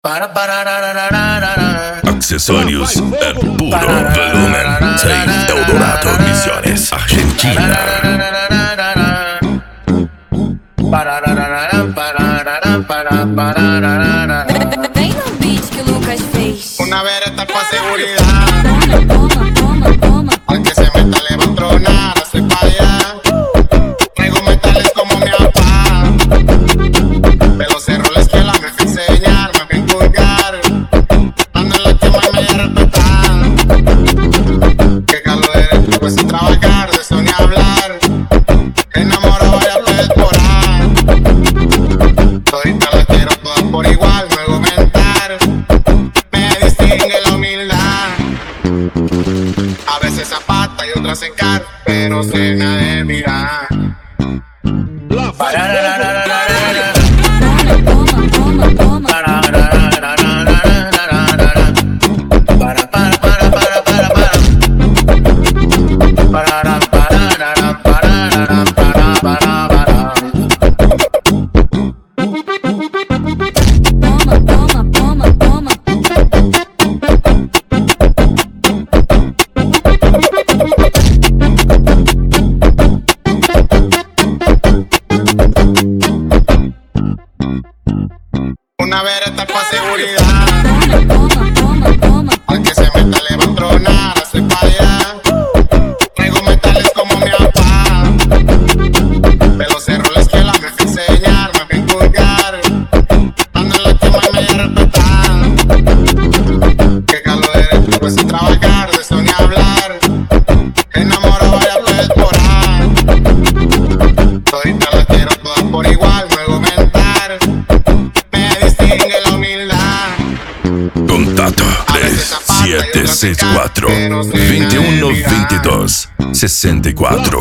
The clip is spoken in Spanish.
Accesorios en puro volumen. 6 Eldorado Misiones, Argentina. Vem no beat que o Lucas fez. Una vereta pa' seguridad. Al que se meta le va a tronar, estoy pa' allá. Traigo metales como mi papá. De los errores que la me fui a enseñar, me fui a inculcar. Ando en la cama y me voy a respetar. Que calor eres, pues sin trabajar, de eso ni hablar. Enamorado voy a explorar. Todita la quiero todas por igual, no argumentar. Me distingue la humildad. A veces zapata y otras en car, pero cena de mirar. Una vereta pa' seguridad. Al que se meta le va a tronar, estoy pa' allá. Traigo metales como mi papá. De los errores que la me fui a enseñar, me fui a inculcar. Ando en la cama y me voy a respetar. Que calor eres, pues sin trabajar, de eso ni hablar. Enamorado voy a explorar. Todita la quiero todas por igual, no argumentar. Distingue la humildad. Contacto 3764 2122 64.